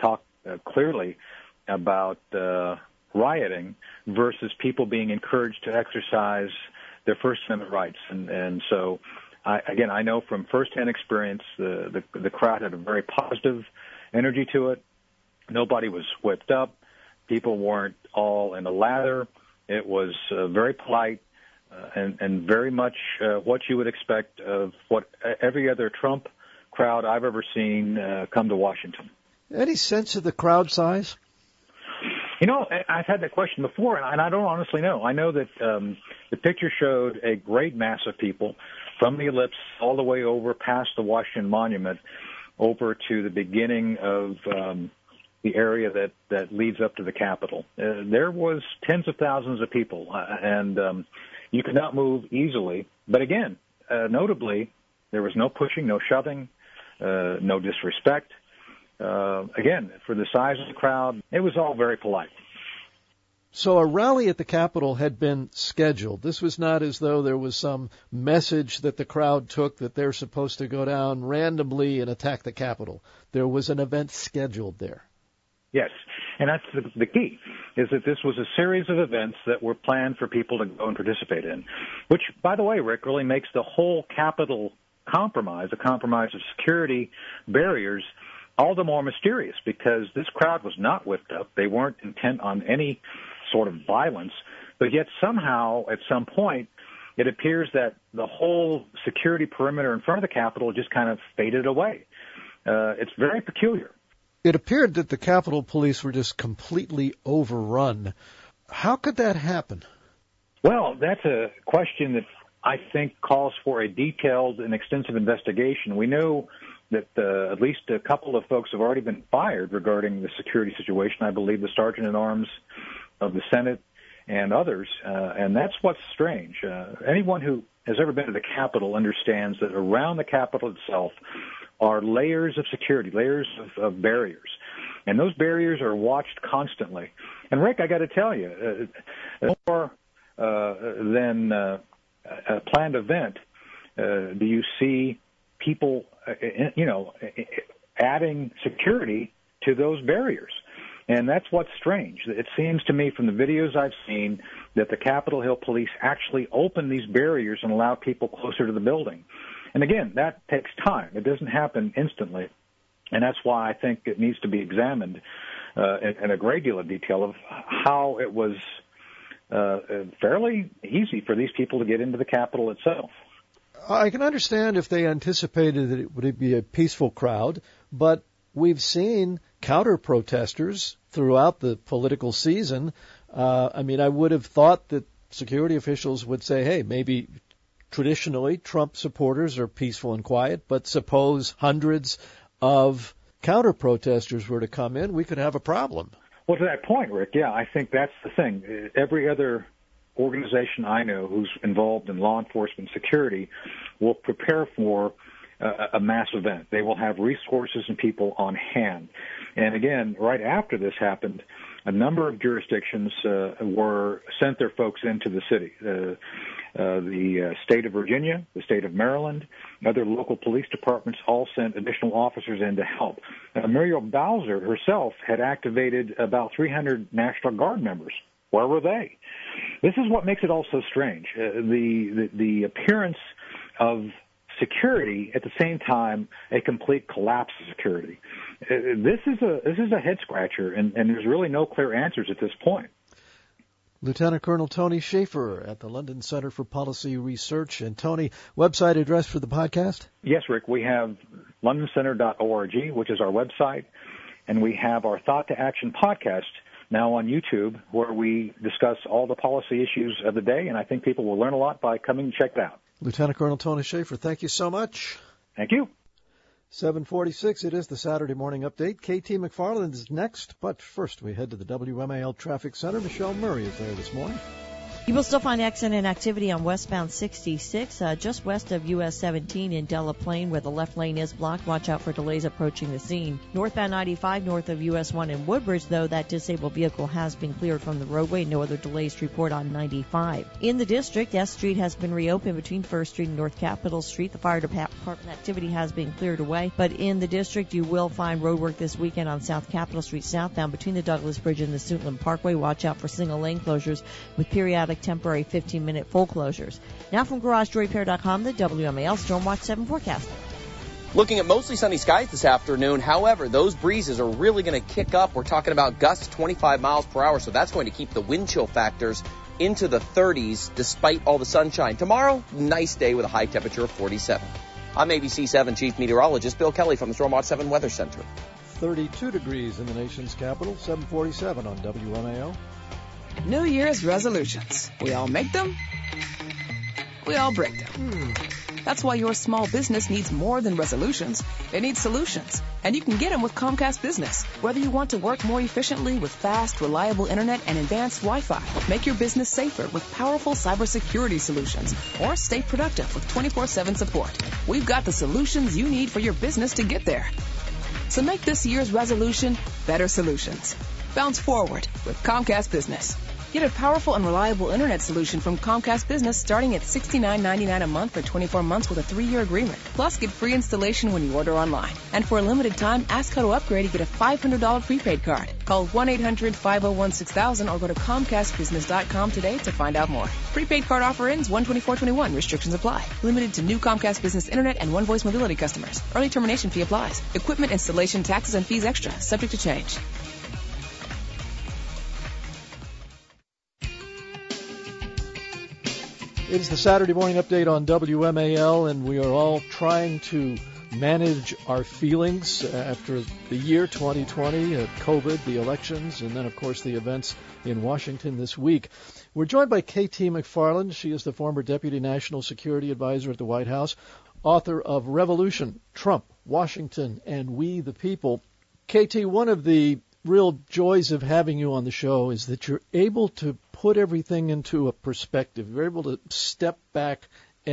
clearly about rioting, versus people being encouraged to exercise their First Amendment rights. And so, I know from firsthand experience, the crowd had a very positive energy to it. Nobody was whipped up. People weren't all in a lather. It was very polite and very much what you would expect of what every other Trump crowd I've ever seen come to Washington. Any sense of the crowd size? You know, I've had that question before, and I don't honestly know. I know that the picture showed a great mass of people from the ellipse all the way over past the Washington Monument over to the beginning of the area that leads up to the Capitol. There was tens of thousands of people, and you could not move easily. But again, notably, there was no pushing, no shoving, no disrespect. Again, for the size of the crowd, it was all very polite. So a rally at the Capitol had been scheduled. This was not as though there was some message that the crowd took that they're supposed to go down randomly and attack the Capitol. There was an event scheduled there. Yes, and that's the key, is that this was a series of events that were planned for people to go and participate in, which, by the way, Rick, really makes the whole Capitol compromise, a compromise of security barriers, all the more mysterious, because this crowd was not whipped up. They weren't intent on any sort of violence, but yet somehow, at some point, it appears that the whole security perimeter in front of the Capitol just kind of faded away. It's very peculiar. It appeared that the Capitol Police were just completely overrun. How could that happen? Well, that's a question that I think calls for a detailed and extensive investigation. We know that at least a couple of folks have already been fired regarding the security situation. I believe the Sergeant-at-Arms of the Senate and others, and that's what's strange. Anyone who has ever been to the Capitol understands that around the Capitol itself are layers of security, layers of barriers. And those barriers are watched constantly. And, Rick, I got to tell you, more than a planned event, do you see people, adding security to those barriers. And that's what's strange. It seems to me from the videos I've seen that the Capitol Hill Police actually open these barriers and allow people closer to the building. And again, that takes time. It doesn't happen instantly. And that's why I think it needs to be examined in a great deal of detail of how it was fairly easy for these people to get into the Capitol itself. I can understand if they anticipated that it would be a peaceful crowd, but we've seen counter-protesters throughout the political season. I would have thought that security officials would say, hey, maybe traditionally Trump supporters are peaceful and quiet, but suppose hundreds of counter-protesters were to come in, we could have a problem. Well, to that point, Rick, yeah, I think that's the thing. Every other organization I know who's involved in law enforcement security will prepare for a mass event. They will have resources and people on hand. And again, right after this happened, a number of jurisdictions sent their folks into the city. The state of Virginia, the state of Maryland, other local police departments all sent additional officers in to help. Muriel Bowser herself had activated about 300 National Guard members. Where were they? This is what makes it all so strange. The appearance of security at the same time a complete collapse of security. This is a head scratcher, and there's really no clear answers at this point. Lieutenant Colonel Tony Shaffer at the London Center for Policy Research. And Tony, website address for the podcast? Yes, Rick. We have londoncenter.org, which is our website, and we have our Thought to Action podcast now on YouTube, where we discuss all the policy issues of the day, and I think people will learn a lot by coming to check it out. Lieutenant Colonel Tony Shaffer, thank you so much. Thank you. 7:46, it is the Saturday Morning Update. KT McFarland is next, but first we head to the WMAL Traffic Center. Michelle Murray is there this morning. You will still find accident activity on westbound 66, just west of US 17 in Delaplane, where the left lane is blocked. Watch out for delays approaching the scene. Northbound 95 north of US 1 in Woodbridge, though, that disabled vehicle has been cleared from the roadway. No other delays to report on 95. In the district, S Street has been reopened between 1st Street and North Capitol Street. The fire department activity has been cleared away, but in the district, you will find road work this weekend on South Capitol Street southbound between the Douglas Bridge and the Suitland Parkway. Watch out for single lane closures with periodic periodic temporary 15-minute full closures. Now from GarageDoorRepair.com, the WMAL Stormwatch 7 forecast. Looking at mostly sunny skies this afternoon. However, those breezes are really going to kick up. We're talking about gusts 25 miles per hour, so that's going to keep the wind chill factors into the 30s despite all the sunshine. Tomorrow, nice day with a high temperature of 47. I'm ABC 7 Chief Meteorologist Bill Kelly from the Stormwatch 7 Weather Center. 32 degrees in the nation's capital, 747 on WMAL. New Year's resolutions. We all make them. We all break them. That's why your small business needs more than resolutions. It needs solutions. And you can get them with Comcast Business. Whether you want to work more efficiently with fast, reliable internet and advanced Wi-Fi, make your business safer with powerful cybersecurity solutions, or stay productive with 24/7 support. We've got the solutions you need for your business to get there. So make this year's resolution better solutions. Bounce forward with Comcast Business. Get a powerful and reliable internet solution from Comcast Business starting at $69.99 a month for 24 months with a 3-year agreement. Plus, get free installation when you order online. And for a limited time, ask how to upgrade and get a $500 prepaid card. Call 1-800-501-6000 or go to ComcastBusiness.com today to find out more. Prepaid card offer ends 1/24/21. Restrictions apply. Limited to new Comcast Business Internet and One Voice Mobility customers. Early termination fee applies. Equipment installation, taxes, and fees extra. Subject to change. It's the Saturday morning update on WMAL, and we are all trying to manage our feelings after the year 2020, COVID, the elections, and then, of course, the events in Washington this week. We're joined by K.T. McFarland. She is the former Deputy National Security Advisor at the White House, author of Revolution, Trump, Washington, and We the People. K.T., one of the real joys of having you on the show is that you're able to put everything into a perspective. You're able to step back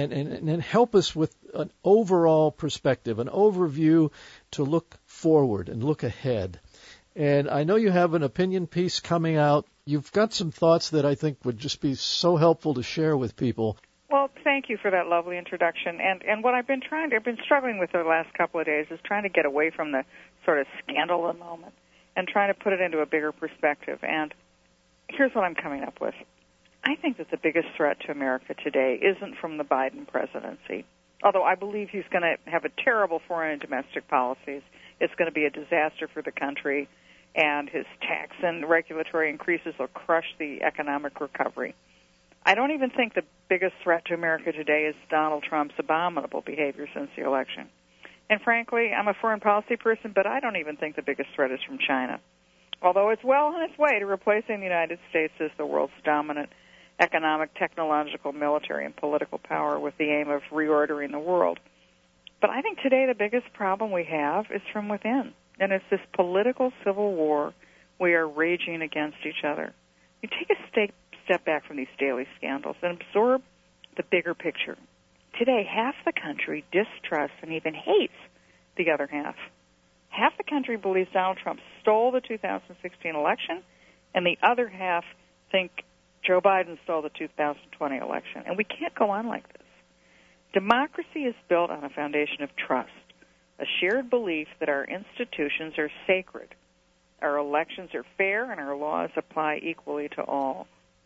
and help us with an overall perspective, an overview to look forward and look ahead. And I know you have an opinion piece coming out. You've got some thoughts that I think would just be so helpful to share with people. Well, thank you for that lovely introduction. And what I've been struggling with the last couple of days is trying to get away from the sort of scandal of the moment and trying to put it into a bigger perspective. And here's what I'm coming up with. I think that the biggest threat to America today isn't from the Biden presidency, although I believe he's going to have a terrible foreign and domestic policies. It's going to be a disaster for the country, and his tax and regulatory increases will crush the economic recovery. I don't even think the biggest threat to America today is Donald Trump's abominable behavior since the election. And frankly, I'm a foreign policy person, but I don't even think the biggest threat is from China, although it's well on its way to replacing the United States as the world's dominant economic, technological, military, and political power with the aim of reordering the world. But I think today the biggest problem we have is from within, and it's this political civil war we are raging against each other. You take a step back from these daily scandals and absorb the bigger picture. Today, half the country distrusts and even hates the other half. Half the country believes Donald Trump stole the 2016 election, and the other half think Joe Biden stole the 2020 election. And we can't go on like this. Democracy is built on a foundation of trust, a shared belief that our institutions are sacred, our elections are fair, and our laws apply equally to all.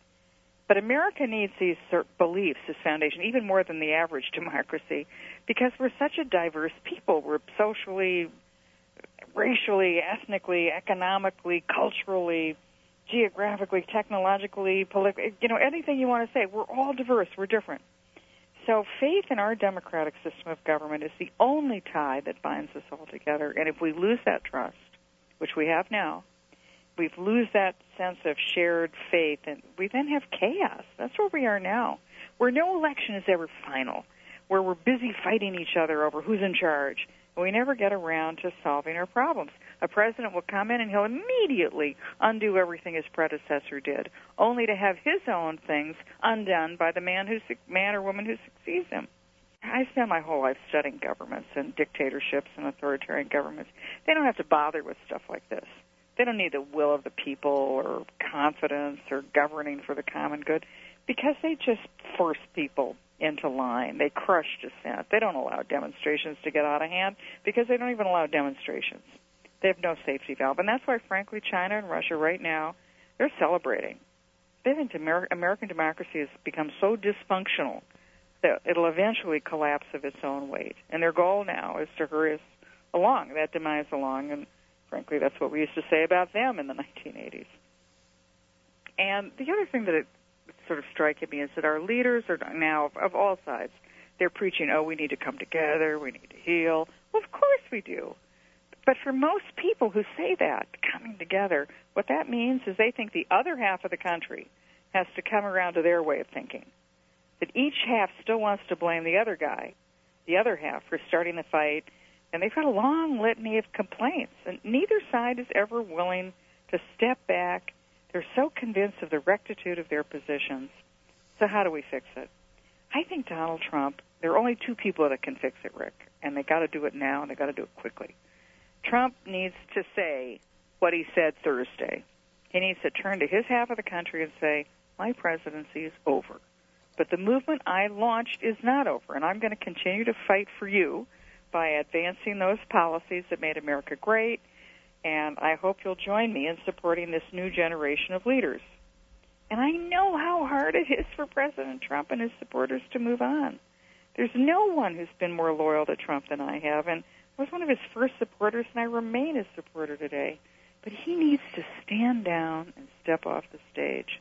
But America needs these beliefs, this foundation, even more than the average democracy, because we're such a diverse people. We're socially, racially, ethnically, economically, culturally, geographically, technologically, politically, anything you want to say. We're all diverse. We're different. So faith in our democratic system of government is the only tie that binds us all together. And if we lose that trust, which we have now, we lose that sense of shared faith, and we then have chaos. That's where we are now, where no election is ever final, where we're busy fighting each other over who's in charge, and we never get around to solving our problems. A president will come in and he'll immediately undo everything his predecessor did, only to have his own things undone by the man or woman who succeeds him. I spent my whole life studying governments and dictatorships and authoritarian governments. They don't have to bother with stuff like this. They don't need the will of the people or confidence or governing for the common good, because they just force people into line. They crush dissent. They don't allow demonstrations to get out of hand because they don't even allow demonstrations. They have no safety valve. And that's why, frankly, China and Russia right now, they're celebrating. they think American democracy has become so dysfunctional that it'll eventually collapse of its own weight. And their goal now is to hurry us along, that demise along, and frankly, that's what we used to say about them in the 1980s. And the other thing that it sort of striking me is that our leaders are now, of all sides, they're preaching, oh, we need to come together, we need to heal. Well, of course we do. But for most people who say that, coming together, what that means is they think the other half of the country has to come around to their way of thinking. That each half still wants to blame the other guy, the other half, for starting the fight. And they've got a long litany of complaints. And neither side is ever willing to step back. They're so convinced of the rectitude of their positions. So how do we fix it? I think Donald Trump, there are only two people that can fix it, Rick. And they got to do it now, and they got to do it quickly. Trump needs to say what he said Thursday. He needs to turn to his half of the country and say, my presidency is over. But the movement I launched is not over, and I'm going to continue to fight for you by advancing those policies that made America great, and I hope you'll join me in supporting this new generation of leaders. And I know how hard it is for President Trump and his supporters to move on. There's no one who's been more loyal to Trump than I have, and I was one of his first supporters, and I remain his supporter today. But he needs to stand down and step off the stage.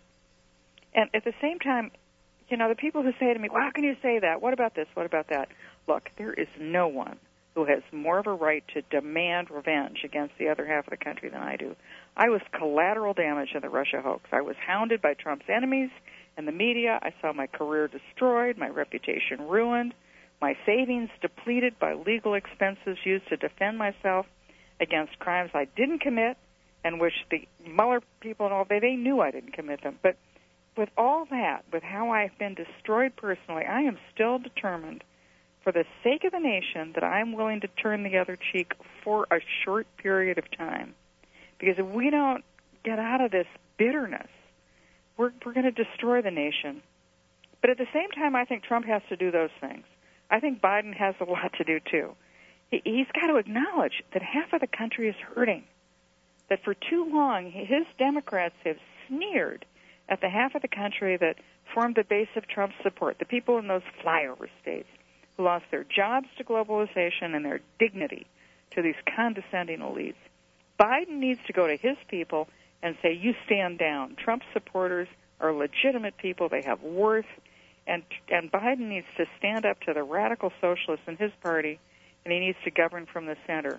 And at the same time, you know, the people who say to me, well, how can you say that? What about this? What about that? Look, there is no one who has more of a right to demand revenge against the other half of the country than I do. I was collateral damage in the Russia hoax. I was hounded by Trump's enemies and the media. I saw my career destroyed, my reputation ruined, my savings depleted by legal expenses used to defend myself against crimes I didn't commit, and which the Mueller people and all, they knew I didn't commit them. But with all that, with how I've been destroyed personally, I am still determined, for the sake of the nation, that I'm willing to turn the other cheek for a short period of time. Because if we don't get out of this bitterness, we're going to destroy the nation. But at the same time, I think Trump has to do those things. I think Biden has a lot to do, too. He's got to acknowledge that half of the country is hurting, that for too long his Democrats have sneered at the half of the country that formed the base of Trump's support, the people in those flyover states who lost their jobs to globalization and their dignity to these condescending elites. Biden needs to go to his people and say, you stand down. Trump supporters are legitimate people. They have worth. And Biden needs to stand up to the radical socialists in his party, and he needs to govern from the center.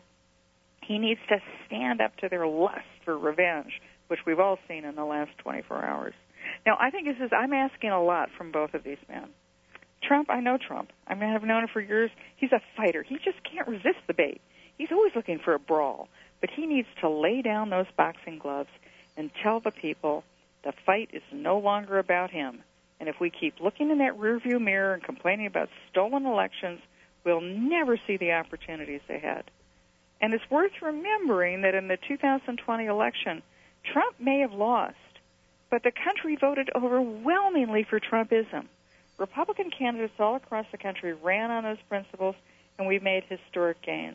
He needs to stand up to their lust for revenge, which we've all seen in the last 24 hours. Now, I think I'm asking a lot from both of these men. Trump, I know Trump. I mean, I've known him for years. He's a fighter. He just can't resist the bait. He's always looking for a brawl. But he needs to lay down those boxing gloves and tell the people the fight is no longer about him. And if we keep looking in that rearview mirror and complaining about stolen elections, we'll never see the opportunities ahead. And it's worth remembering that in the 2020 election, Trump may have lost, but the country voted overwhelmingly for Trumpism. Republican candidates all across the country ran on those principles, and we made historic gains.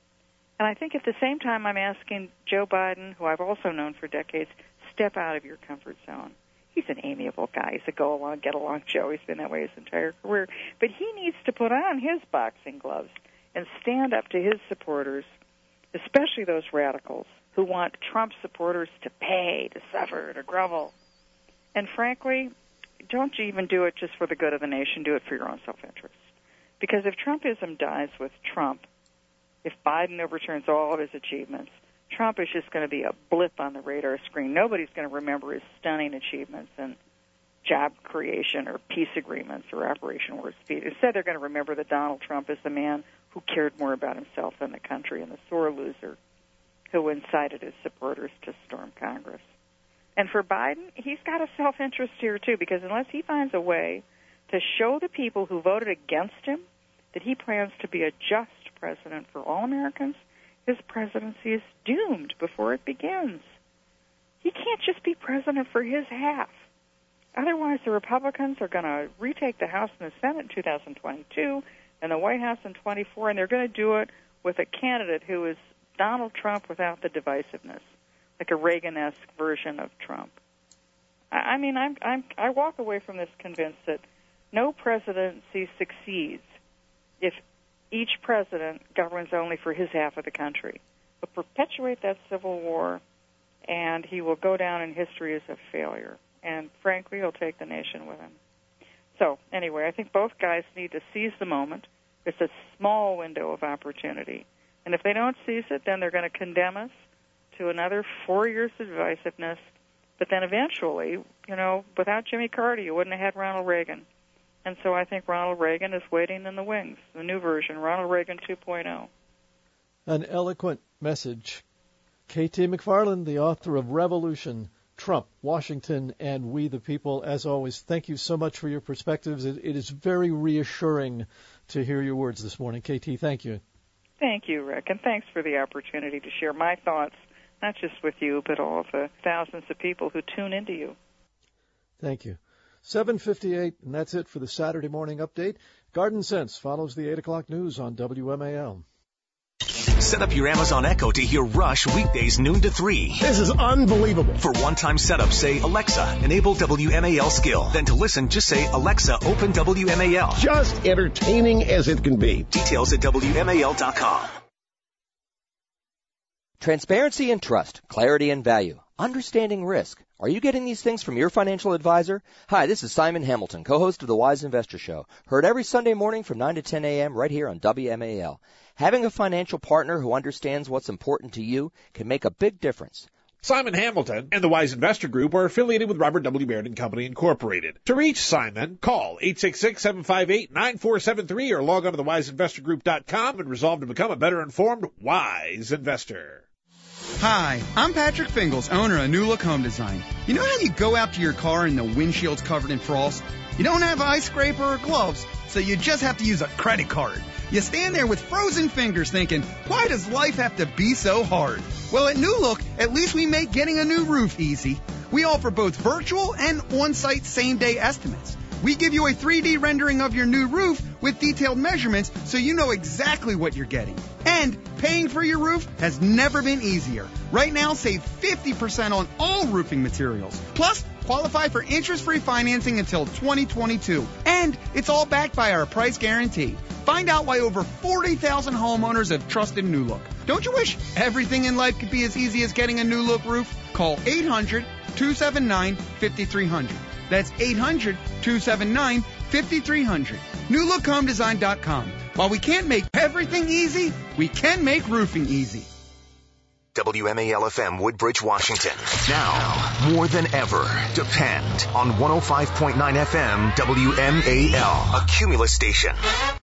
And I think at the same time I'm asking Joe Biden, who I've also known for decades, step out of your comfort zone. He's an amiable guy. He's a go-along, get-along Joe. He's been that way his entire career. But he needs to put on his boxing gloves and stand up to his supporters, especially those radicals who want Trump supporters to pay, to suffer, to grovel. And frankly, don't you even do it just for the good of the nation. Do it for your own self-interest. Because if Trumpism dies with Trump, if Biden overturns all of his achievements, Trump is just going to be a blip on the radar screen. Nobody's going to remember his stunning achievements in job creation or peace agreements or Operation Warp Speed. Instead, they're going to remember that Donald Trump is the man who cared more about himself than the country and the sore loser who incited his supporters to storm Congress. And for Biden, he's got a self-interest here, too, because unless he finds a way to show the people who voted against him that he plans to be a just president for all Americans, his presidency is doomed before it begins. He can't just be president for his half. Otherwise, the Republicans are going to retake the House and the Senate in 2022 and the White House in 24, and they're going to do it with a candidate who is Donald Trump without the divisiveness, like a Reagan-esque version of Trump. I walk away from this convinced that no presidency succeeds if each president governs only for his half of the country. But perpetuate that civil war, and he will go down in history as a failure. And frankly, he'll take the nation with him. So anyway, I think both guys need to seize the moment. It's a small window of opportunity. And if they don't seize it, then they're going to condemn us to another 4 years of divisiveness. But then eventually, without Jimmy Carter, you wouldn't have had Ronald Reagan. And so I think Ronald Reagan is waiting in the wings, the new version, Ronald Reagan 2.0. An eloquent message. K.T. McFarland, the author of Revolution, Trump, Washington, and We the People. As always, thank you so much for your perspectives. It is very reassuring to hear your words this morning. KT, thank you. Thank you, Rick, and thanks for the opportunity to share my thoughts, not just with you, but all of the thousands of people who tune into you. Thank you. 7:58, and that's it for the Saturday morning update. Garden Sense follows the 8 o'clock news on WMAL. Set up your Amazon Echo to hear Rush weekdays noon to 3. This is unbelievable. For one-time setup, say, Alexa, enable WMAL skill. Then to listen, just say, Alexa, open WMAL. Just entertaining as it can be. Details at WMAL.com. Transparency and trust, clarity and value, understanding risk. Are you getting these things from your financial advisor? Hi, this is Simon Hamilton, co-host of the Wise Investor Show. Heard every Sunday morning from 9 to 10 a.m. right here on WMAL. Having a financial partner who understands what's important to you can make a big difference. Simon Hamilton and the Wise Investor Group are affiliated with Robert W. Baird & Company, Incorporated. To reach Simon, call 866-758-9473 or log on to thewiseinvestorgroup.com and resolve to become a better informed, wise investor. Hi, I'm Patrick Fingles, owner of New Look Home Design. You know how you go out to your car and the windshield's covered in frost? You don't have an ice scraper or gloves, so you just have to use a credit card. You stand there with frozen fingers thinking, why does life have to be so hard? Well, at New Look, at least we make getting a new roof easy. We offer both virtual and on-site same-day estimates. We give you a 3D rendering of your new roof with detailed measurements so you know exactly what you're getting. And paying for your roof has never been easier. Right now, save 50% on all roofing materials. Plus, qualify for interest-free financing until 2022. And it's all backed by our price guarantee. Find out why over 40,000 homeowners have trusted New Look. Don't you wish everything in life could be as easy as getting a New Look roof? Call 800-279-5300. That's 800-279-5300. NewLookHomeDesign.com. While we can't make everything easy, we can make roofing easy. WMAL-FM, Woodbridge, Washington. Now, more than ever, depend on 105.9 FM, WMAL, a Cumulus station.